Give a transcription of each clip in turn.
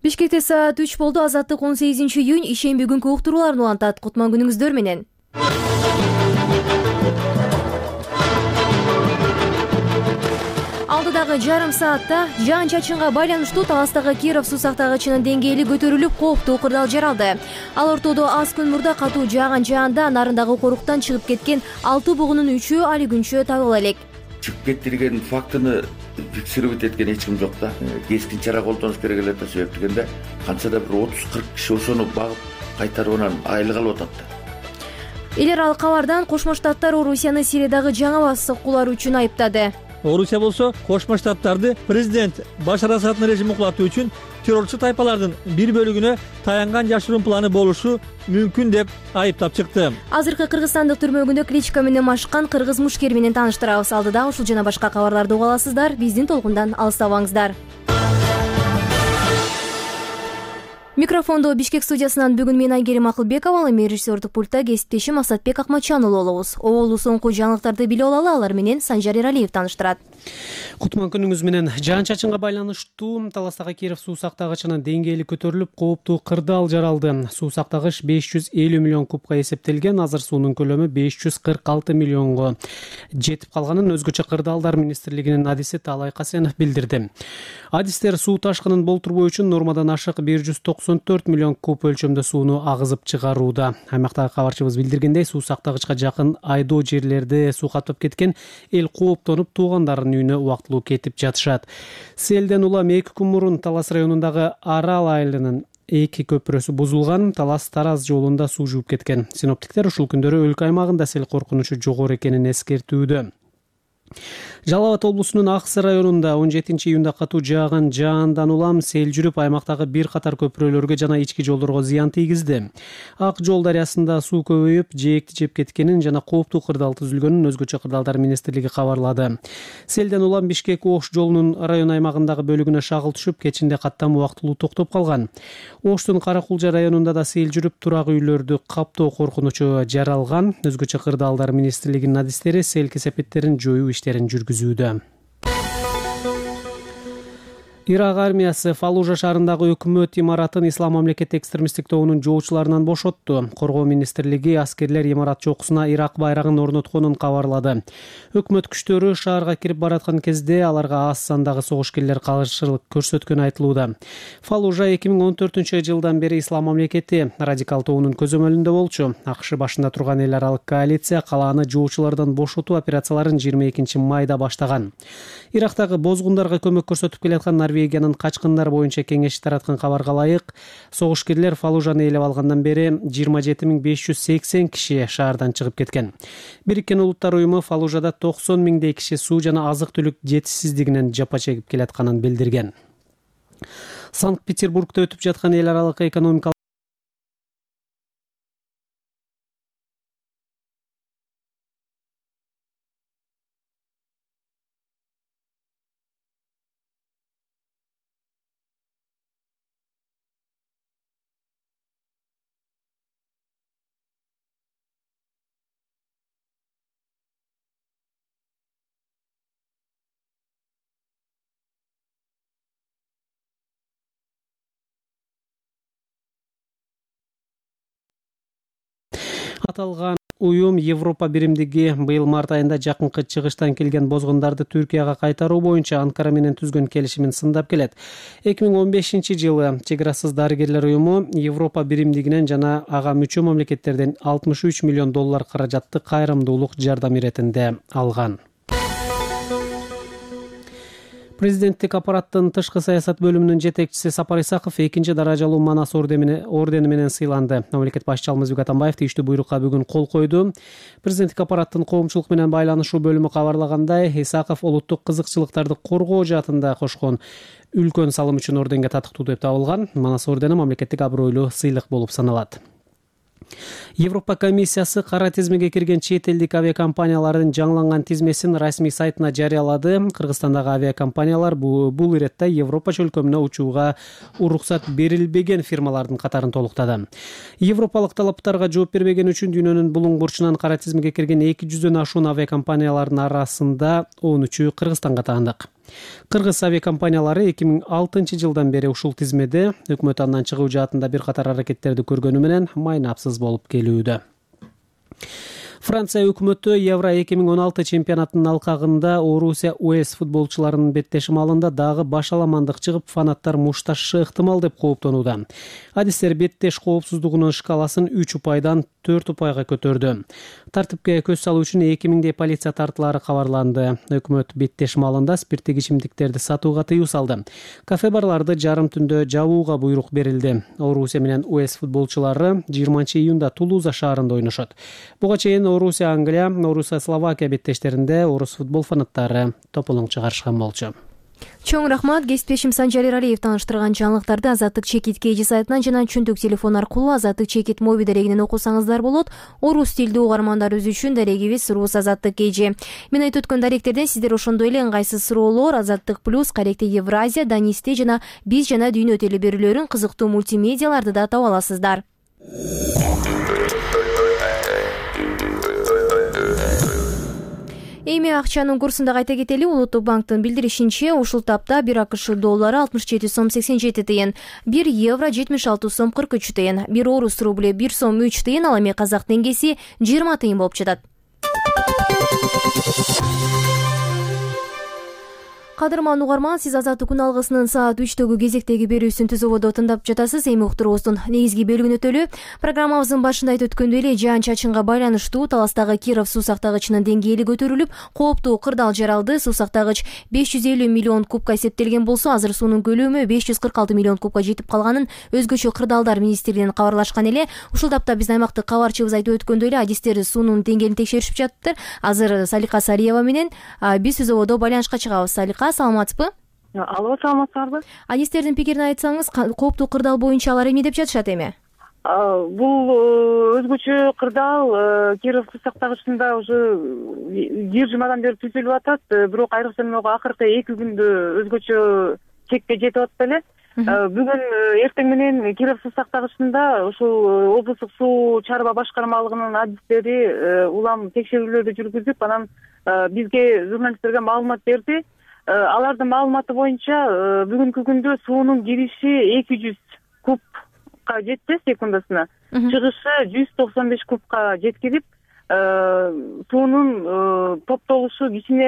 Бишкекте саат 3 болду. Азаттык 18-июнь ишемби күнкү уктурууларын улантат. Кутман күнүңүздөр менен. Алдыдагы жарым саатта жаан-чачынга байланыштуу Таластагы Киров суу сактагычынын деңгээли көтөрүлүп, кооптуу кырдаал жаралды. Ал ортодо аз күн мурда катуу жааган жаанда нарындагы коруктан чыгып кеткен 6 бугунун 3-өө али күнчө табыла элек. Чыгып кеттирген фактыны фиксировать эткен эч ким жок да. Кескин чара колдонуш керек эле да, себеп дегенде канчада бир 30-40 киши ошону багып кайтарып анан айылга алып атат да. Эл аралык кабардан Кошмо Штаттар Орусияны Сириядагы жаңы басыкуулар үчүн айыптады. Орусия болсо Кошмо Штаттарды президент Башар Асаддын режимин кулатуу үчүн террорчу тайпалардын бир бөлүгүнө таянган жашыруун планы болушу мүмкүн деп айыптап чыкты. Азыркы кыргызстандык түрмөгүндө кличка менен машыккан кыргыз мушкер менен тааныштырабыз. Алдыда ушул жана башка кабарларды уга аласыздар. Биздин толкундан алыстабаңыздар. Микрофондо Бишкек студиясынан бүгүн мен Айгерим Акылбекова, эми режиссердук пультта кесиптешим Асатбек Акматжанұлы болобуз. Оболду соңку жаңылыктарды биле алалы, алар менен Санжар Эралиев тааныштырат. Кутман күнүңүз менен. Жаан-чачынга байланыштуу Таластагы Киров суу сактагычынын деңгээли көтөрүлүп, кооптуу кырдаал жаралды. Суу сактагыч 550 миллион кубка эсептелген, азыр суунун көлөмү 546 миллионго жетип калганын өзгөчө кырдаалдар министрлигинин адиси Таалай Касенов билдирди. Адистер суу ташкынын болтурбоо үчүн нормадан ашык 194 миллион куб өлчөмдө сууну агызып чыгарууда. Аймактагы кабарчыбыз билдиргендей, суу сактагычка жакын айдоо жерлерде суу каптап кеткен, эл кооптонуп туугандарынын үйүнө убактылуу кетип жатышат. Селден улам 2 күн мурун Талас районундагы Арал айылынын 2 көпүрөсү бузулган, Талас-Тараз жолунда суу жууп кеткен. Синоптиктер ушул күндөрү өлкө аймагында сел коркунучу жогору экенин эскертүүдө. Жалал Абад облусунун Аксы районунда 17 июнда катуу жааган жаандан улам сел жүрүп, аймактагы бир катар көпүрөлөргө жана ички жолдорго зыян тийгизди. Ак жол дарыясында суу көбөйүп, жээкти жеп кеткенин жана кооптуу кырдаал түзүлгөнүн өзгөчө кырдаалдар министрлиги кабарлады. Селден улам Бишкек-Ош жолунун район аймагындагы бөлүгүнө шагыл түшүп, кечинде каттам убактылуу токтоп калган. Оштун Каракулжа районунда да сел жүрүп, турак үйлөрдү каптоо коркунучу жаралган. Өзгөчө кырдаалдар министрлигинин адистери сел кесепеттерин жоюу иштерин жүргүзүүдө. Ирак армиясы Фалужа шаарындагы өкмөт имаратын Ислам мамлекети экстремисттик тобунун жоочуларынан бошотту. Коргоо министрлиги аскерлер имарат чокусуна Ирак байрагын орнотконун кабарлады. Өкмөт күчтөрү шаарга кирип бараткан кезде аларга аз сандагы согушкерлер каршылык көрсөткөнү айтылууда. Фалужа 2014 жылдан бери Ислам мамлекети радикал тобунун көзөмөлүндө болчу. АКШ башында турган эл аралык коалиция калааны жоочулардан бошотуу операцияларын 22 майда баштаган. Ирактагы бозгундарга көмөк көрсөтүп келаткан Норвегиянын качкындар боюнча кеңеши тараткан кабарга ылайык, согушкерлер Фалужаны ээлеп алгандан бери 27 580 киши шаардан чыгып кеткен. Бириккен Улуттар уюму Фалужада 90 миңдей киши суу жана азык-түлүк жетишсиздигинен жапа чегип келатканын билдирген. Санкт-Петербургда өтүп жаткан эл аралык экономикалык аталган уюм Европа биримдиги быйыл март айында жакынкы чыгыштан келген бозгундарды Түркияга кайтаруу боюнча Анкара менен түзгөн келишимин сындап келет. 2015 жылы чеграсыз дарыгерлер уюму Европа биримдигинен жана ага мүчө мамлекеттерден 63 миллион доллар каражатты кайрымдуулук жардам иретинде алган. Президенттик аппараттын тышкы саясат бөлүмүнүн жетекчиси Сапар Исаков 2 даражалуу Манас ордени менен сыйланды. Мамлекет башчысы Алмазбек Атамбаев тийиштүү буйрукка бүгүн кол койду. Президенттик аппараттын коомчулук менен байланышуу бөлүмү кабарлагандай, Исаков улуттук кызыкчылыктарды коргоо жаатында кошкон үлкөн салым үчүн орденге татыктуу деп табылган. Манас ордени мамлекеттик абройлуу сыйлык болуп саналат. Европа комиссиясы кара тизмеге кирген чет элдик авиакомпаниялардын жаңыланган тизмесин расмий сайтына жарыялады. Кыргызстандагы авиакомпаниялар бул иретте Европа чөлкөмүнө учууга уруксат берилбеген фирмалардын катарын толуктады. Европалык талаптарга жооп бербеген үчүн дүйнөнүн булуң бурчунан кара тизмеге кирген 200дөн ашуун авиакомпаниялардын арасында 13-ü Кыргызстанга таандык. Кыргыз авиакомпаниялары 2006 жылдан бери ушул тизмеде өкмөт андан чыгуу жаатында бир катар аракеттерди көргөнү менен майнапсыз болуп келүүдө. Франция өкмөтү Евро 2016 чемпионатынын алкагында Орусия Уэльс футболчуларынын беттеши маалында дагы башаламандык чыгып, фанаттар мушташышы ыктымал деп кооптонууда. Адистер беттеш коопсуздугунун шкаласын 3 упайдан 4 упайга көтөрдү. Тартипке көз салуу үчүн 2000 полиция тартылары кабарланды. Өкмөт беттеш маалында спирттик ичимдиктерди сатууга тыюу салды. Кафе барларды жарым түндө жабууга буйрук берилди. Орусия менен Уэльс футболчулары 20 июнда Тулуза шаарында ойношот. Буга чейин Орусия Англия, Орусия Словакия беттештеринде орус футбол фанаттары тополоң чыгарышкан болчу. Чоң рахмат. Кесиптешим Санжар Эралиев тааныштырган жаңылыктарды Азаттык Чекит KG сайтынан жана чүнтүк телефон аркылуу Азаттык Чекит моби дарегинен окусаңыздар болот. Орус тилдүү угармандарыбыз үчүн дарегибиз Рус Азаттык KG. Мен айтып өткөн даректерден сиздер ошондой эле ыңгайсыз суроолор, Азаттык плюс, Каректе Евразия, Данисте жана Биз жана Дүйнө телеберүүлөрүн кызыктуу мультимедиаларды да таба аласыздар. Эми акчанын курсун да кайта кетели. Улуттук банктын билдиришинче, ушул тапта 1 АКШ доллары 67 сом 87 тыйын, 1 евро 76 сом 43 тыйын, 1 орус рубле 1 сом 3 тыйын, ал эми казак теңгеси 20 тыйын болуп жатат. Кадырман угарман, сиз Азаттык күн алгысынын саат 3-төгү кезектеги берүүсүн түзүүбөдө тыңдап жатасыз. Эми уктуруубуздун негизги бөлүгүн өтөлү. Программабыздын башында айтып өткөндөй эле, жаан-чачынга байланыштуу Таластагы Киров суу сактагычынын деңгээли көтөрүлүп, кооптуу кырдаал жаралды. Суу сактагыч 550 миллион кубка эсептелген болсо, азыр суунун көлөмү 546 миллион кубка жетип калганын өзгөчө кырдаалдар министрлигинен кабарлашкан эле. Ушул тапта биздин аймактык кабарчыбыз айтып өткөндөй эле, адистер суунун деңгээлин текшеришип жатыптыр. Азыр Салика Сариева менен биз түзүүбөдө байланышка чыгабыз. Салика, саламатсызбы? Алло, саламатсыздарбы? Адистердин пикирин айтсаңыз, кооптуу кырдаал боюнча алар эмне деп жатышат эми? Бул өзгөчө кырдаал Киров суу сактагычында уже 1 жумадан бери түзүлүп атат, бирок айрыкча акыркы 2 күндө өзгөчө чекке жетип атты эле. Бүгүн эртең менен Киров суу сактагычында ушул облустук суу чарба башкармалыгынын адистери улам текшерүүлөрдү жүргүзүп, анан бизге, журналисттерге маалымат берди. Алардын маалыматы боюнча бүгүнкү күндө суунун кириши 200 кубка жетти секундасына, чыгышы 195 кубка жеткирип, суунун топтолушу кичине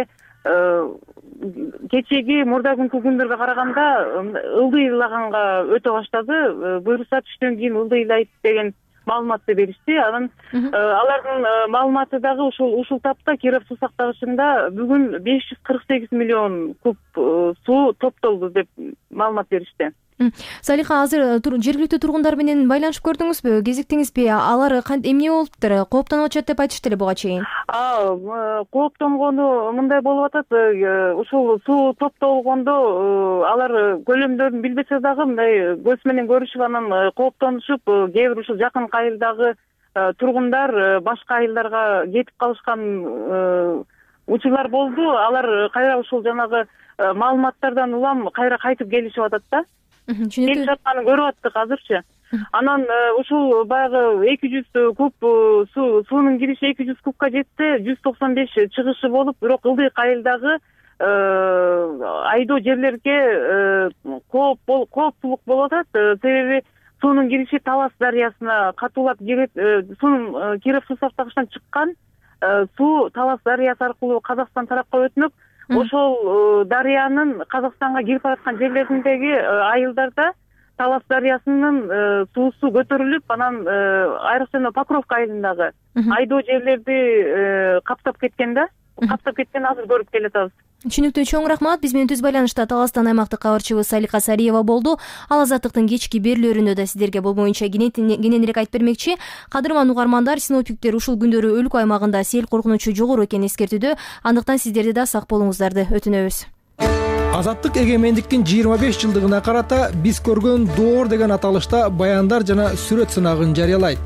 кечеги мурда күнкү күндөргө караганда ылдыйлаганга өтө баштады. Буюрса түштөн кийин ылдыйлайт деген маалыматты беришти. Анан алардын маалыматы дагы ушул тапта Киров суу сактагычында бүгүн 548 миллион куб суу топтолду деп маалымат беришти. Салиха, азыр жергиликтүү тургундар менен байланышып көрдүңүзбү, кезиктиңизби? Алар эмне болуптур? Кооптонуп атышат деп айтышты эле буга чейин. Кооптонгону мындай болуп атат. Ушул суу топтолгондо алар көлөмдөрүн билбесе дагы мындай көз менен көрүшүп, анан кооптонушуп, кээ бир ушул жакын айылдагы тургундар башка айылдарга кетип калышкан учурлар болду. Алар кайра ушул жанагы маалыматтардан улам кайра кайтып келишип атат да. Келип жатканын көрүп аттык азырчы. Анан ушул баягы 200 куб суунун кириши 200 кубка жетти, 195 чыгышы болуп, бирок ылдый айылдагы айдоо жерлерге кооптуулук болуп атат. Себеби суунун кириши Талас дарыясына катуулап кирет. Суунун Киров суу сактагычынан чыккан суу Талас дарыясы аркылуу Казакстан тарапка өтмөк. Ошол дарыянын Казакстанга кирип бараткан жерлериндеги айылдарда Талас дарыясынын суусу көтөрүлүп, анан айрыкча Покровка айылындагы айдоо жерлерди каптап кеткен да. Каптап кеткен азыр көрүп келатабыз. Түшүнүктүү, чоң рахмат. Биз менен түз байланышта Таластан аймактык кабарчыбыз Салика Сариева болду. Ал Азаттыктын кечки берүүлөрүндө да сиздерге бул боюнча кененирээк айтып бермекчи. Кадырман угармандар, синоптиктер ушул күндөрү өлкө аймагында сел коркунучу жогору экенин эскертүүдө. Андыктан сиздерди да сак болуңуздарды өтүнөбүз. Азаттык эгемендиктин 25 жылдыгына карата биз көргөн доор деген аталышта баяндар жана сүрөт сынагын жарыялайт.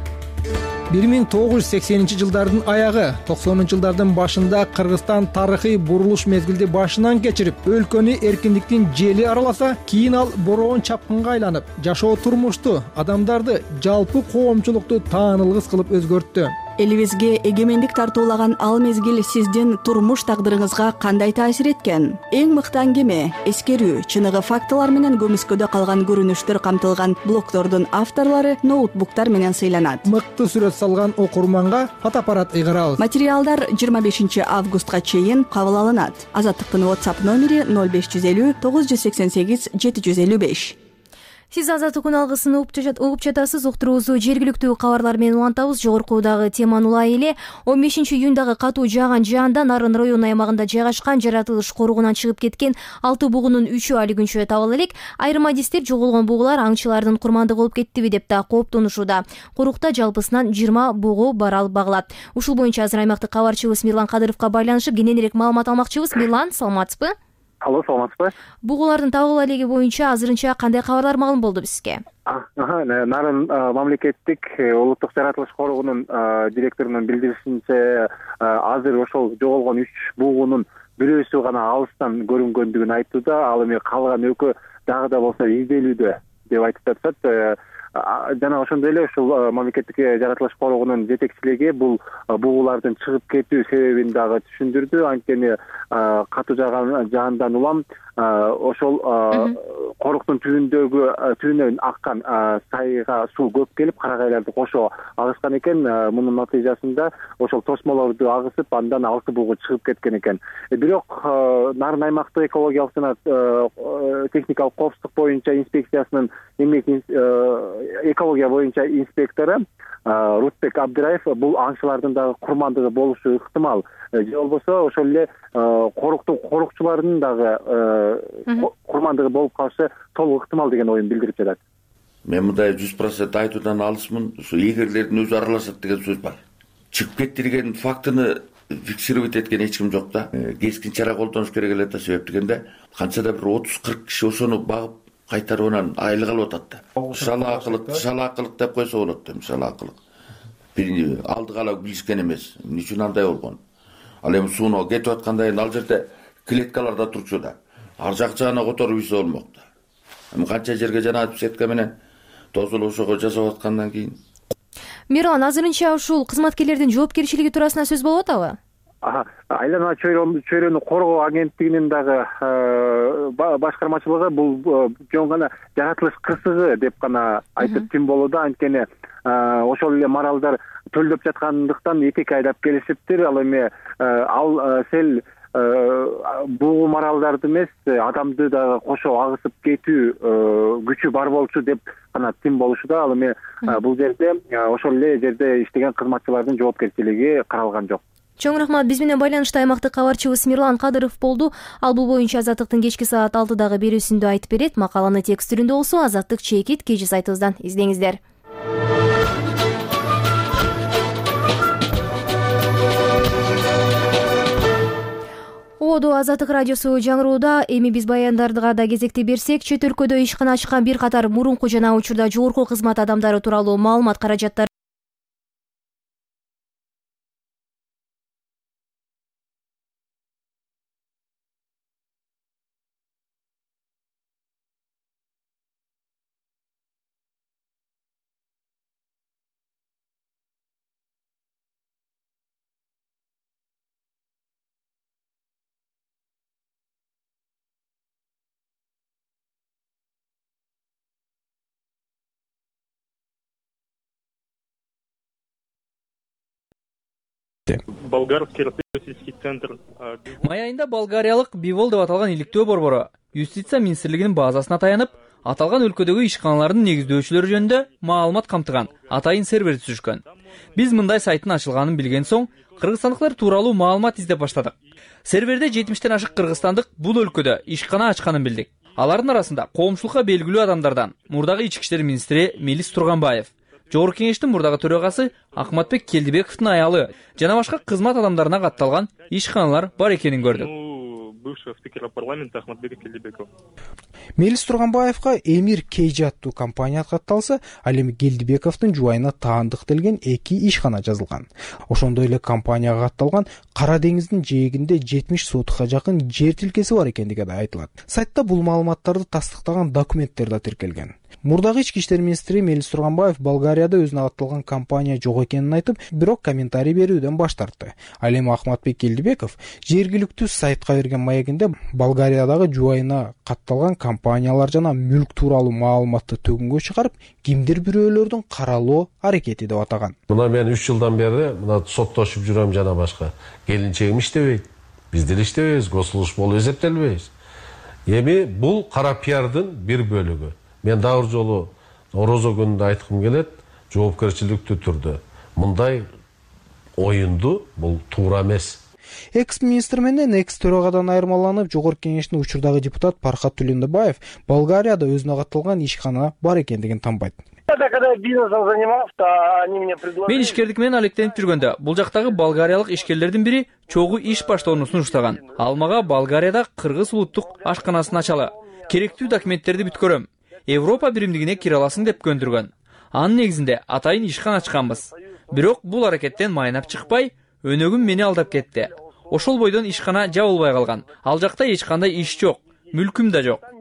1980 жылдардын аягы, 90 жылдардын башында Кыргызстан тарыхый бурулуш мезгилди башынан кечирип, өлкөнү эркиндиктин жели араласа, кийин ал бороон чапкынга айланып, жашоо турмушту, адамдарды, жалпы коомчулукту таанылгыс кылып өзгөрттү. Элибизге эгемендик тартуулаган ал мезгил сиздин турмуш тагдырыңызга кандай таасир эткен? Эң мыкты аңгеме, эскерүү, чыныгы фактылар менен көмүскөдө калган көрүнүштөр камтылган блогдордун авторлору ноутбуктар менен сыйланат. Мыкты сүрөт салган окурманга фотоаппарат ыйгарабыз. Материалдар 25 августка чейин кабыл алынат. Азаттыктын WhatsApp номери 0550 988 755. Сиз Азаттык күн алгысын угуп жатасыз. Уктуруубузду жергиликтүү кабарлар менен улантабыз. Жогоркудагы теманы улай эле 15 июндагы катуу жааган жаанда Нарын району аймагында жайгашкан жаратылыш коругунан чыгып кеткен 6 бугунун 3-ü али күнчө табыла элек. Айрым адистер жоголгон бугулар аңчылардын курмандыгы болуп кеттиби деп да кооптонушууда. Корукта жалпысынан 20 бугу бар алып багылат. Ушул боюнча азыр аймактык кабарчыбыз Мирлан Кадыровго байланышып кененирээк маалымат алмакчыбыз. Мирлан, саламатсызбы? Алло, саламатсызбы? Бугулардын табыла элеги боюнча азырынча кандай кабарлар маалым болду бизге? Нарын мамлекеттик улуттук жаратылыш коргоонун директорунун билдиришинче, азыр ошол жоголгон 3 бугунун бирөөсү гана алыстан көрүнгөндүгүн айтууда, ал эми калган экөө дагы да болсо изделүүдө деп айтып жатышат. Жана ошондой эле ушул мамлекеттик жаратылыш коргоонун жетекчилиги бул бугулардын чыгып кетүү себебин дагы түшүндүрдү. Анткени катуу жааган жаандан улам ошол коруктун түбүнөн аккан сайга суу көп келип, карагайларды кошо агышкан экен. Мунун натыйжасында ошол тосмолорду агысып, андан 6 бугу чыгып кеткен экен. Бирок Нарын аймактык экологиялык жана техникалык коопсуздук боюнча инспекциясынын экология боюнча инспектору Рутбек Абдыраев бул аңчылардын дагы курмандыгы болушу ыктымал. Же болбосо ошол эле корукчулардын дагы курмандыгы болуп калышы толук ыктымал деген оюн билдирип жатат. Мен мындай 100% айтуудан алысмын. Ушу эгерлердин өзү аралашат деген сөз бар. Чыгып кеттирген фактыны фиксировать эткен эч ким жок да. Кескин чара колдонуш керек эле да, себеп дегенде канчада бир 30-40 киши ошону багып кайтаруунан айылга алып атат да. Шалаакылык деп койсо болот да, шалаакылык. Бир алдыга ала билишкен эмес. Эмне үчүн андай болгон? Ал эми сууну кетип аткандай ал жерде клеткаларда турчу да. Ар жак жагына которуп ийсе болмок да. Эми канча жерге жанагы сетка менен тозулуп ошого жасап аткандан кийин. Мирлан, азырынча ушул кызматкерлердин жоопкерчилиги туурасында сөз болуп атабы? Айлана чөйрөнү коргоо агенттигинин дагы башкармачылыгы бул жөн гана жаратылыш кырсыгы деп гана айтып тим болууда. Анткени ошол эле маралдар төлдөп жаткандыктан этек айдап келишиптир. Ал эми сел бугу маралдарды эмес, адамды дагы кошо агысып кетүү күчү бар болчу деп гана тим болушууда. Ал эми бул жерде ошол эле жерде иштеген кызматчылардын жоопкерчилиги каралган жок. Чоң рахмат. Биз менен байланышта аймактык кабарчыбыз Мирлан Кадыров болду. Ал бул боюнча Азаттыктын кечки саат 6дагы берүүсүндө айтып берет. Макаланы текст түрүндө болсо Азаттык чекит кежи сайтыбыздан издеңиздер. Азаттык радиосу жаңырууда. Эми биз баяндардыга да кезекти берсек, чет өлкөдө ишкана ачкан бир катар мурунку жана учурда жогорку кызмат адамдары тууралуу маалымат каражаттары Болгарский расследовательский центр. Май айында болгариялык Бивол деп аталган иликтөө борбору Юстиция министрлигинин базасына таянып, аталган өлкөдөгү ишканалардын негиздөөчүлөрү жөнүндө маалымат камтыган атайын сервер түзүшкөн. Биз мындай сайттын ачылганын билген соң, кыргызстандыктар тууралуу маалымат издеп баштадык. Серверде 70тен ашык кыргызстандык бул өлкөдө ишкана ачканын билдик. Алардын арасында коомчулукка белгилүү адамдардан мурдагы ички иштер министри Мелис Турганбаев, Жогорку кеңештин мурдагы төрагасы Акматбек Келдибековдун аялы жана башка кызмат адамдарына катталган ишканалар бар экенин көрдүк. Бывшего спикера парламента Ахматбека Келдибекова. Мелис Турганбаевга Эмир Кейджи аттуу компания катталса, ал эми Келдибековдун жубайына таандык делген 2 ишкана жазылган. Ошондой эле компанияга катталган Кара деңиздин жээгинде 70 сотукка жакын жер тилкеси бар экендиги да айтылат. Сайтта бул маалыматтарды тастыктаган документтер да тиркелген. Мурдагы ички иштер министри Мелис Турганбаев Болгарияда өзүнө катталган компания жок экенин айтып, бирок комментарий берүүдөн баш тартты. Ал эми Ахматбек Келдибеков жергиликтүү сайтка берген маегинде Болгариядагы жубайына катталган компаниялар жана мүлк тууралуу маалыматты төгүнгө чыгарып, кимдир бирөөлөрдүн каралоо аракети деп атаган. Мына мен 3 жылдан бери мына соттошуп жүрөм жана башка. Келинчегим иштебейт. Биз деле иштебейбиз, госслужба болуп эсептелбейбиз. Эми бул кара пиардын бир бөлүгү. Мен дагы бир жолу Орозо күнүндө айткым келет, жоопкерчиликтүү түрдө. Мындай оюнду бул туура эмес. Экс-министр менен экс-төрагадан айырмаланып, жогорку кеңештин учурдагы депутат Пархат Түлөндөбаев Болгарияда өзүнө катталган ишкана бар экендигин танбайт. Мен ишкердик менен алектенип жүргөндө, бул жактагы болгариялык ишкерлердин бири чогуу иш баштоону сунуштаган. Ал мага Болгарияда кыргыз улуттук ашканасын ачалы, керектүү документтерди бүткөрөм, Европа биримдигине кире аласың деп көндүргөн. Анын негизинде атайын ишкана ачканбыз. Бирок бул аракеттен майнап чыкпай, өнөгүм мени алдап кетти. Ошол бойдон ишкана жабылбай калган. Ал жакта эч кандай иш жок, мүлкүм да жок.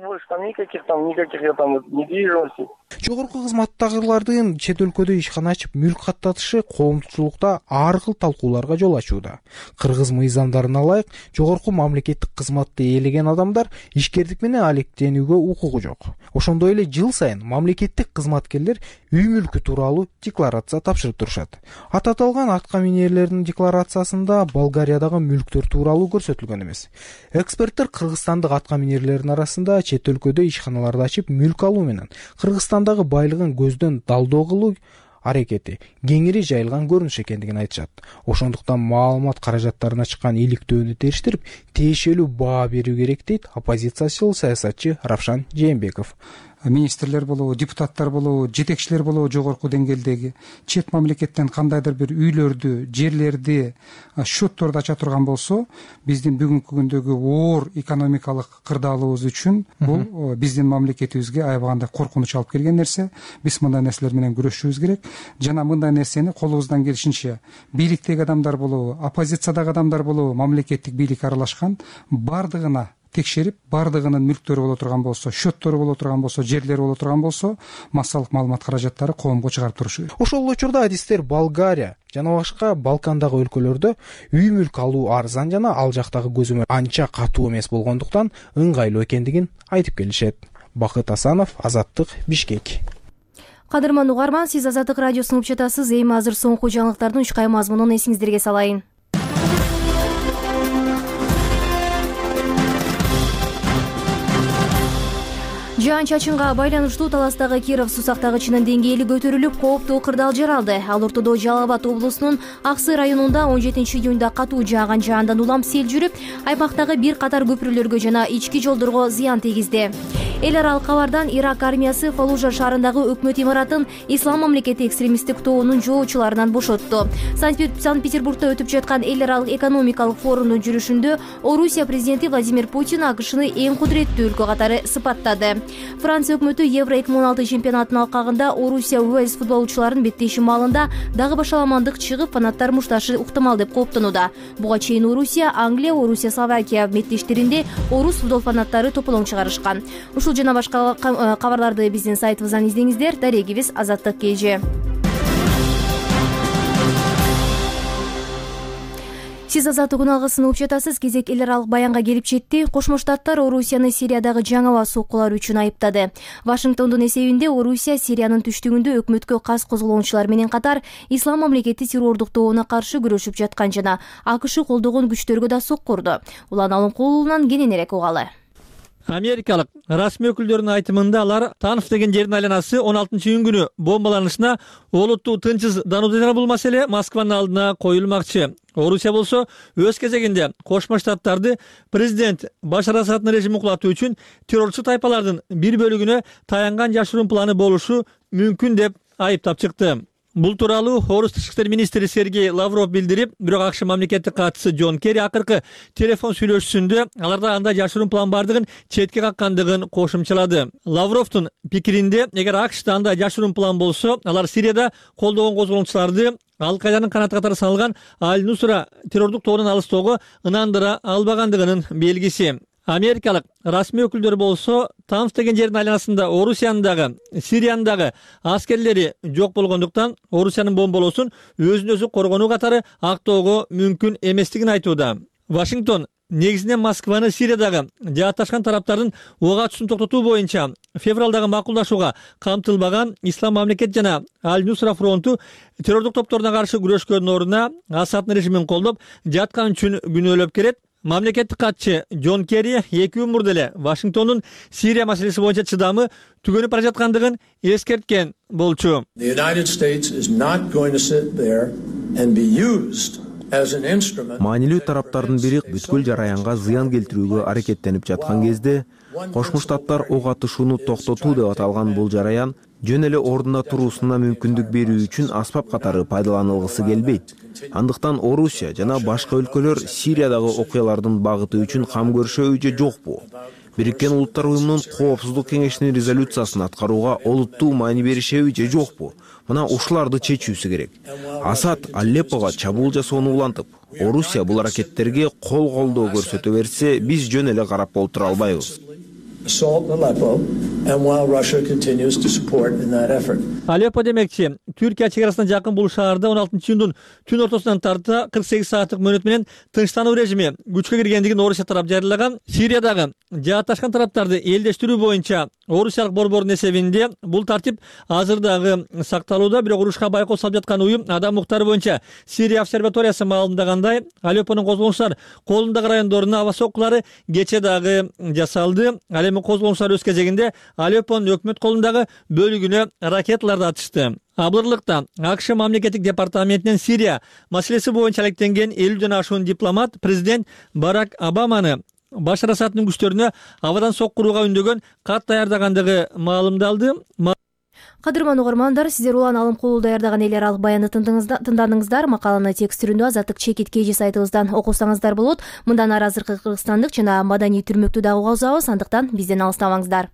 Жогорку кызматтагылардын чет өлкөдө ишкана ачып мүлк каттатышы коомчулукта ар кыл талкууларга жол ачууда. Кыргыз мыйзамдарына ылайык жогорку мамлекеттик кызматты ээлеген адамдар ишкердик менен алектенүүгө укугу жок. Ошондой эле жыл сайын мамлекеттик кызматкерлер үй мүлкү тууралуу декларация тапшырып турушат. Аталган атка минерлердин декларациясында Болгариядагы мүлктөр тууралуу көрсөтүлгөн эмес. Эксперттер кыргызстандык атка минерлердин арасында чет өлкөдө ишканаларды ачып мүлк алуу менен Кыргызстандагы байлыгын көздөн далдоо кылуу аракети кеңири жайылган көрүнүш экендигин айтышат. Ошондуктан маалымат каражаттарына чыккан иликтөөнү териштирип, тиешелүү баа берүү керек дейт оппозициячыл саясатчы Равшан Жээнбеков. Министрлер болобу, депутаттар болобу, жетекчилер болобу жогорку деңгээлдеги чет мамлекеттен кандайдыр бир үйлөрдү, жерлерди, счетторду ача турган болсо, биздин бүгүнкү күндөгү оор экономикалык кырдаалыбыз үчүн бул биздин мамлекетибизге аябагандай коркунуч алып келген нерсе. Биз мындай нерселер менен күрөшүшүбүз керек. Жана мындай нерсени колубуздан келишинче бийликтеги адамдар болобу, оппозициядагы адамдар болобу, мамлекеттик бийлик аралашкан бардыгына текшерип, бардыгынын мүлктөрү боло турган болсо, счеттору боло турган болсо, жерлери боло турган болсо, массалык маалымат каражаттары коомго чыгарып турушу керек. Ошол учурда адистер Болгария жана башка Балкандагы өлкөлөрдө үй мүлк алуу арзан жана ал жактагы көзөмөл анча катуу эмес болгондуктан ыңгайлуу экендигин айтып келишет. Бакыт Асанов, Азаттык, Бишкек. Кадырман угарман, сиз Азаттык радиосун угуп жатасыз. Эми азыр соңку жаңылыктардын 3 кай мазмунун эсиңиздерге салайын. Жаан-чачынга байланыштуу Таластагы Киров сусактагычынын деңгээли көтөрүлүп, кооптуу кырдаал жаралды. Ал ортодо Жалал Абад облусунун Аксы районунда 17 июнда катуу жааган жаандан улам сел жүрүп, аймактагы бир катар көпүрөлөргө жана ички жолдорго зыян тийгизди. Эл аралык кабардан Ирак армиясы Фалужа шаарындагы өкмөт имаратын Ислам мамлекети экстремисттик тобунун жоочуларынан бошотту. Санкт-Петербургда өтүп жаткан эл аралык экономикалык форумдун жүрүшүндө Орусия президенти Владимир Путин АКШны эң кудуреттүү өлкө катары сыпаттады. Франция өкмөтү Евро 2016 чемпионатынын алкагында Орусия Уэльс футболчуларын беттеши маалында дагы башаламандык чыгып, фанаттар мушташы ыктымал деп кооптонууда. Буга чейин Орусия, Англия, Орусия, Словакия беттештеринде орус футбол фанаттары тополоң чыгарышкан. Ушул жана башка кабарларды биздин сайтыбыздан издеңиздер. Дарегибиз Азаттык KG. Сиз Азаттык уналгысын угуп жатасыз. Кезек эл аралык баянга келип жетти. Кошмо Штаттар Орусияны Сириядагы жаңы соккулар үчүн айыптады. Вашингтондун эсебинде Орусия Сириянын түштүгүндө өкмөткө кас козголоончулар менен катар Ислам мамлекети террордук тобуна каршы күрөшүп жаткан жана АКШ колдогон күчтөргө да соккурду. Улан алым кулунан кененирээк угалы. Америкалык расмий өкүлдөрүнүн айтымында алар Танф деген жердин айланасы 16-июнь күнү бомбаланышына олуттуу тынчсызданууда жана бул маселе Москванын алдына коюлмакчы. Орусия болсо өз кезегинде Кошмо Штаттарды президент Башар Асаддын режимин кулатуу үчүн террорчу тайпалардын бир бөлүгүнө таянган жашыруун планы болушу мүмкүн деп айыптап чыкты. Бул тууралуу Орус тышкы иштер министри Сергей Лавров билдирип, бирок АКШ мамлекеттик катчысы Джон Керри акыркы телефон сүйлөшүүсүндө аларда андай жашыруун план бардыгын четке каккандыгын кошумчалады. Лавровдун пикиринде, эгер АКШда андай жашыруун план болсо, алар Сирияда колдогон козголоңчуларды Ал-Кайданын канаты катары саналган Аль-Нусра террордук тобунан алыстоого ынандыра албагандыгынын белгиси. Америкалык расмий өкүлдөр болсо Тамс деген жердин айланасында Орусиянын дагы, Сириянын дагы аскерлери жок болгондуктан Орусиянын бомболоосун өзүн өзү коргонуу катары актоого мүмкүн эместигин айтууда. Вашингтон негизинен Москваны Сириядагы жаатташкан тараптардын ок атышын токтотуу боюнча февралдагы макулдашууга камтылбаган Ислам мамлекет жана Аль-Нусра фронту террордук топторуна каршы күрөшкөндүн ордуна Асаддын режимин колдоп жаткан үчүн күнөөлөп келет. Мамлекеттик катчы Джон Керри 2 күн мурда эле Вашингтондун Сирия маселеси боюнча чыдамы түгөнүп бара жаткандыгын эскерткен болчу. Маанилүү тараптардын бири бүткүл жараянга зыян келтирүүгө аракеттенип жаткан кезде Кошмо Штаттар ок атышууну токтотуу деп аталган бул жараян жөн эле ордуна туруусуна мүмкүндүк берүү үчүн аспап катары пайдаланылгысы келбейт. Андыктан Орусия жана башка өлкөлөр Сириядагы окуялардын багыты үчүн кам көрүшөбү же жокпу? Бириккен Улуттар уюмунун Коопсуздук кеңешинин резолюциясын аткарууга олуттуу маани беришеби же жокпу? Мына ушуларды чечүүсү керек. Асад Алеппого чабуул жасоону улантып, Орусия бул аракеттерге кол колдоо көрсөтө берсе, биз жөн эле карап олтура албайбыз. Алеппо демекчи, Түркия чегарасына жакын бул шаарда 16-июндун түн ортосунан тарта 48 сааттык мөөнөт менен тынчтануу режими күчкө киргендигин Орусия тарап жарыялаган. Сириядагы жаатташкан тараптарды элдештирүү боюнча Орусиялык борбордун эсебинде бул тартип азыр дагы сакталууда, бирок урушка байкоо салып жаткан уюм адам укуктары боюнча Сирия обсерваториясы маалымдагандай, Алеппонун козголуңуштар колундагы райондоруна аба соккулары кече дагы жасалды. Ал эми козголуңуштар өз кезегинде Алеппонун өкмөт колундагы бөлүгүнө ракеталарды атышты. Абырлыкта АКШ мамлекеттик департаментинен Сирия маселеси боюнча алектенген 50ден ашуун дипломат президент Барак Обаманы Башар Асаддын күчтөрүнө абадан соккурууга үндөгөн кат даярдагандыгы маалымдалды. Кадырман угармандар, сиздер Улан Алымкулуу даярдаган эл аралык баянды тыңдадыңыздар. Макаланы текст түрүндө Азаттык чекит KG сайтыбыздан окусаңыздар болот. Мындан ары азыркы кыргызстандык жана маданий түрмөктү дагы угабыз, андыктан бизден алыстабаңыздар.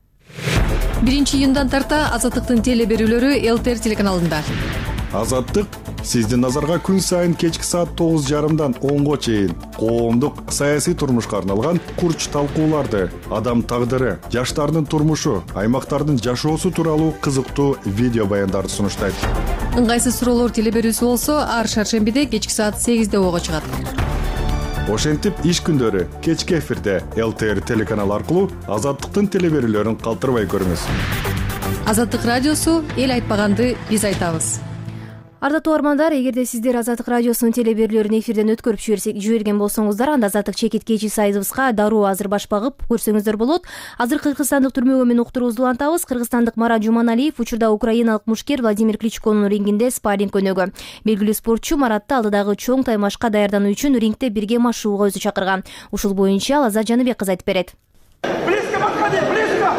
1-июндан тарта Азаттыктын теле берүүлөрү ЛТР телеканалында. Азаттык сиздин назарга күн сайын кечки саат 9:30дан 10го чейин коомдук саясий турмушка арналган курч талкууларды, адам тагдыры, жаштардын турмушу, аймактардын жашоосу тууралуу кызыктуу видео баяндарды сунуштайт. Ыңгайсыз суроолор теле берүүсү болсо, ар шаршембиде кечки саат 8де ого чыгат. Ошентип иш күндөрү кечки эфирде ЛТР телеканалы аркылуу Азаттыктын теле берүүлөрүн калтырбай көрүңүз. Азаттык радиосу эл айтпаганды биз айтабыз. Ардаттуу угармандар, эгерде сиздер Азаттык радиосунун теле берүүлөрүн эфирден өткөрүп жиберген болсоңуздар, анда Азаттык чекит KG сайтыбызга дароо азыр баш багып көрсөңүздөр болот. Азыр кыргызстандык түрмөгө мен уктуруубузду улантабыз. Кыргызстандык Марат Жуманалиев учурда украиналык мушкер Владимир Кличконун рингинде спарринг өнөгө. Белгилүү спортчу Маратты алдыдагы чоң таймашка даярдануу үчүн рингде бирге машыгууга өзү чакырган. Ушул боюнча Азат Жаныбек кызы айтып берет. Близко подходи, близко!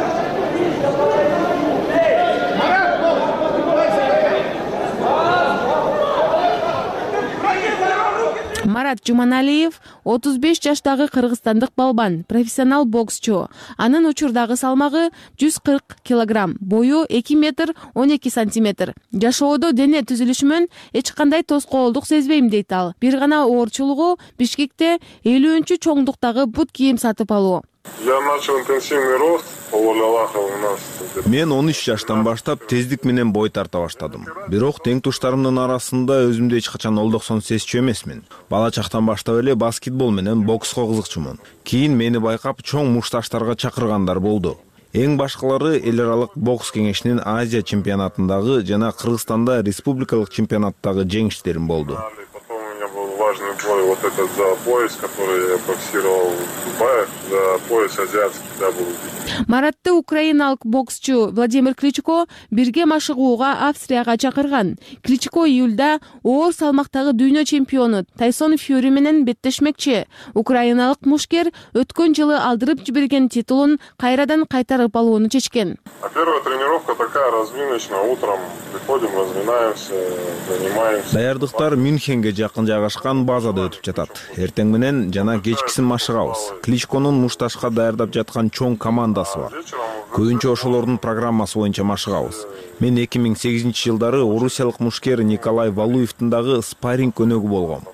Марат Жуманалиев 35 жаштагы кыргызстандык балбан, профессионал боксчу. Анын учурдагы салмагы 140 кг, бою 2 метр 12 сантиметр. Жашоодо дене түзүлүшүмөн эч кандай тоскоолдук сезбейм дейт ал. Бир гана оорчулугу Бишкекте 50-чү чоңдуктагы бут кийим сатып алуу. Я начал интенсивный рост, по воле Аллаха у нас. Мен 13 жаштан баштап тездик менен бой тарта баштадым. Бирок тең туштарымдын арасында өзүмдү эч качан олдоксон сезчү эмесмин. Бала чактан баштап эле баскетбол менен бокско кызыкчумун. Кийин мени байкап чоң мушташтарга чакыргандар болду. Эң башкалары эл аралык бокс кеңешинин Азия чемпионатындагы жана Кыргызстанда республикалык чемпионаттагы жеңиштерим болду. Важный бой, вот этот за пояс, который я боксировал в Дубае, за пояс азиатский WBC. Маратты украиналык боксчу Владимир Кличко бирге машыгууга Австрияга чакырган. Кличко июлда оор салмактагы дүйнө чемпиону Тайсон Фьюри менен беттешмекчи. Украиналык мушкер өткөн жылы алдырып жиберген титулун кайрадан кайтарып алууну чечкен. Первая тренировка такая разминочная, утром приходим, разминаемся, занимаемся. Даярдыктар Мюнхенге жакын жайгашкан базада өтүп жатат. Эртең менен жана кечкисин машыгабыз. Кличконун мушташка даярдап жаткан чоң командасы бар. Көбүнчө ошолордун программасы боюнча машыгабыз. Мен 2008 жылдары орусиялык мушкер Николай Валуевдин дагы спарринг өнөгү болгом.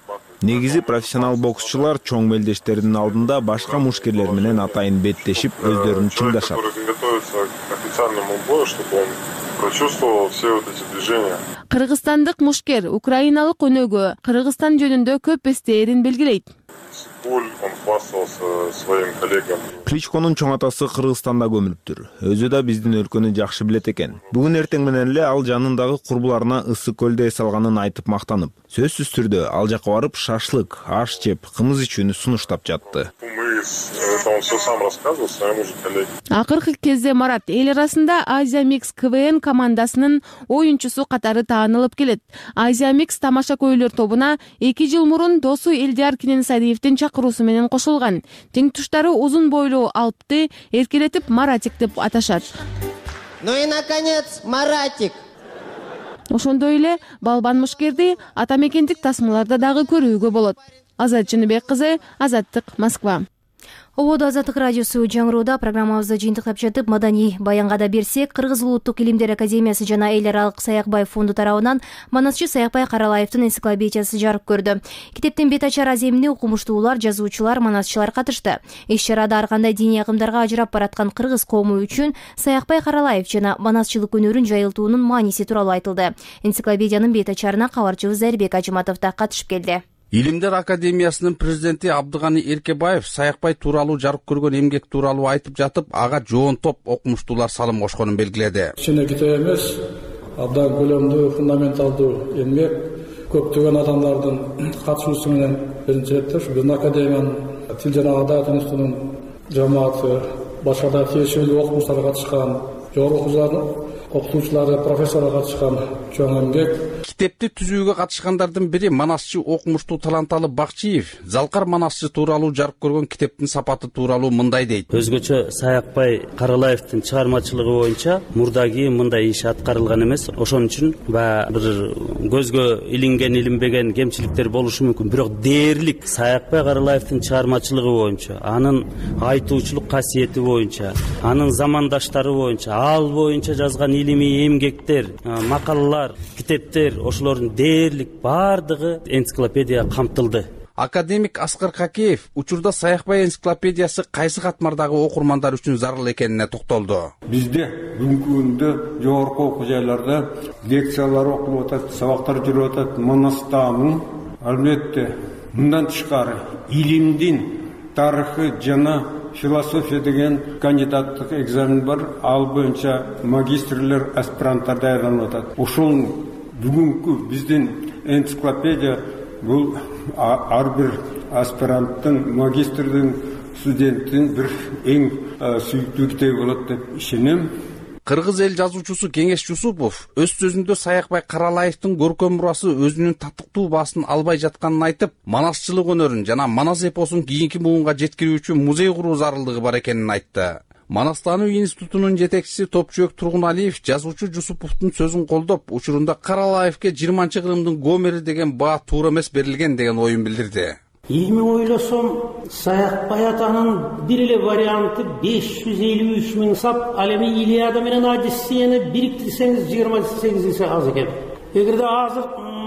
Негизи профессионал боксчулар чоң мелдештердин алдында башка мушкерлер менен атайын беттешип өздөрүн чыңдашат. Готовится к официальному бою, чтобы он прочувствовал все вот эти движения. Кыргызстандык мушкер украиналык өнөгө Кыргызстан жөнүндө көп эстээрин белгилейт. Он хвастался своим коллегам. Кличконун чоң атасы Кыргызстанда көмүлүптүр. Өзү да биздин өлкөнү жакшы билет экен. Бүгүн эртең менен эле ал жанындагы курбуларына ысык көлдө эс алганын айтып мактанып, сөзсүз түрдө ал жака барып шашлык, аш жеп, кымыз ичүүнү сунуштап жатты. Это он все сам рассказывал своему же коллеге. Акыркы кезде Марат эл арасында Азия Микс КВН командасынын оюнчусу катары таанылып келет. Азия Микс тамаша көйлөр тобуна 2 жыл мурун досу Элдияр Кененсариевдин чакыруусу менен кошулган. Тең туштары узун бойлуу Алпты эркелетип Маратик деп аташат. Ну и наконец, Маратик. Ошондой эле балбан мушкерди ата мекендик тасмаларда дагы көрүүгө болот. Азат Чыныбек кызы, Азаттык, Москва. Ободо Азаттык радиосу жаңыроодо программабызды жыйынтыктап жатып, маданий баянга да берсек, Кыргыз Улуттук илимдер академиясы жана эл аралык Саякбай фонду тарабынан манасчы Саякбай Каралаевдин энциклопедиясы жарык көрдү. Китептин бет ачар аземине окумуштуулар, жазуучулар, манасчылар катышты. Иш-чарада ар кандай диний агымдарга ажырап бараткан кыргыз коому үчүн Саякбай Каралаев жана манасчылык өнөрүн жайылтуунун мааниси тууралуу айтылды. Энциклопедиянын бет ачарына кабарчыбыз Зарибек Ажыматов да катышып келди. Илимдер академиясынын президенти Абдыганы Эркебаев Саякбай тууралуу жарык көргөн эмгек тууралуу айтып жатып, ага жоонтоп окумуштуулар салым кошконун белгиледи. Кичине китеп эмес, абдан көлөмдүү, фундаменталдуу эмгек, көптөгөн адамдардын катышуусу менен биринчи ирет биздин академиянын тил жана адабият институтунун жамааты, башка да тиешелүү окумуштар катышкан, жогорку окутуучулары, профессорлор катышкан чоң эмгек. Китепти түзүүгө катышкандардын бири манасчы окумуштуу Таланталы Бакчиев Залкар манасчы тууралуу жарык көргөн китептин сапаты тууралуу мындай дейт. Өзгөчө Саякбай Каралаевдин чыгармачылыгы боюнча мурдагы мындай иш аткарылган эмес. Ошон үчүн бир көзгө илинген, илинбеген кемчиликтер болушу мүмкүн. Бирок дээрлик Саякбай Каралаевдин чыгармачылыгы боюнча, анын айтуучулук касиети боюнча, анын замандаштары боюнча, ал боюнча жазган илимий эмгектер, макалалар, китептер, ошолордун дээрлик бардыгы энциклопедия камтылды. Академик Аскар Какеев учурда Саякбай энциклопедиясы кайсы катмардагы окурмандар үчүн зарыл экенине токтолду. Бизде бүгүнкү күндө жогорку окуу жайларда лекциялар окулуп атат, сабактар жүрүп атат, манастамын. Албетте мындан тышкары илимдин тарыхы жана философия деген кандидаттык экзамен бар, ал боюнча магистрлер, аспиранттар даярданып атат. Ошол бүгүнкү биздин энциклопедия бул ар бир аспиранттын, магистрдин, студенттин бир эң сүйүктүү китеби болот деп ишенем. Кыргыз эл жазуучусу Кеңеш Жусупов өз сөзүндө Саякбай Каралаевдин көркөм мурасы өзүнүн татыктуу баасын албай жатканын айтып, манасчылык өнөрүн жана манас эпосун кийинки муунга жеткирүү үчүн музей куруу зарылдыгы бар экенин айтты. Манастануу институтунун жетекчиси Топчуек Тургуналиев жазуучу Жусуповдун сөзүн колдоп, учурунда Каралаевке 20-кылымдын Гомери деген баа туура эмес берилген деген оюн билдирди. Илми ойлосом, Саякбай атанын бир эле варианты 553 миң сап, ал эми Илиада менен Одиссеяны бириктирсеңиз 28 есе аз экен. Эгерде азыр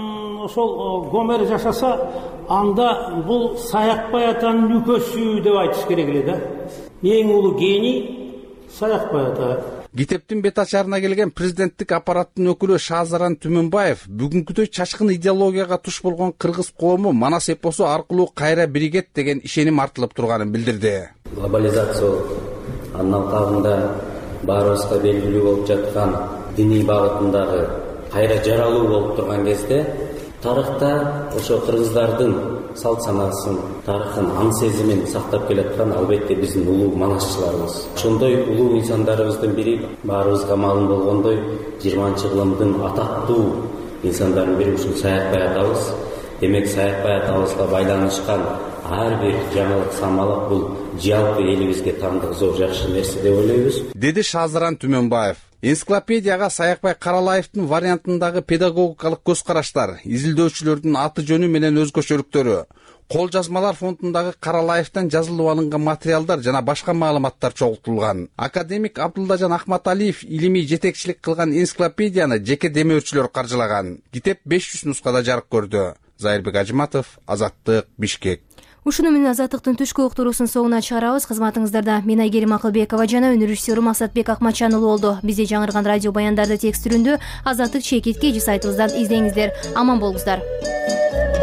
ошол Гомер жашаса, анда бул Саякбай атанын үкөсү деп айтыш керек эле да. Эң улуу гений Саякбай ата. Китептин бет ачарына келген президенттик аппараттын өкүлү Шазаран Түмөнбаев бүгүнкүдөй чачкын идеологияга туш болгон кыргыз коому манас эпосу аркылуу кайра биригет деген ишеним артылып турганын билдирди. Глобализация анын алкагында баарыбызга белгилүү болуп жаткан диний багытындагы кайра жаралуу болуп турган кезде тарыхта ошо кыргыздардын салт санаасын, тарыхын, аң сезимин сактап келаткан албетте биздин улуу манасчыларыбыз. Ошондой улуу инсандарыбыздын бири баарыбызга маалым болгондой 20-кылымдын атактуу инсандардын бири ушул Саякбай атабыз. Демек Саякбай атабызга байланышкан ар бир жаңылык самалык бул жалпы элибизге таандык зор жакшы нерсе деп ойлойбуз, деди Шазаран Түмөнбаев. Энциклопедияга Саякбай Каралаевдин вариантындагы педагогикалык көз караштар, изилдөөчүлөрдүн аты жөнү менен өзгөчөлүктөрү, кол жазмалар фондундагы Каралаевден жазылып алынган материалдар жана башка маалыматтар чогултулган. Академик Абдулдажан Ахматалиев илимий жетекчилик кылган энциклопедияны жеке демөөрчүлөр каржылаган. Китеп 500 нускада жарык көрдү. Зайырбек Ажыматов, Азаттык, Бишкек. Ушуну менен Азаттыктын түшкү уктуруусун соңуна чыгарабыз. Кызматыңыздарда мен Айгерим Акылбекова жана өнөр режиссеру Максатбек Акматжан уулу болду. Бизде жаңырган радио баяндарды текст түрүндө Азаттык чекитке эже сайтыбыздан издеңиздер. Аман болуңуздар.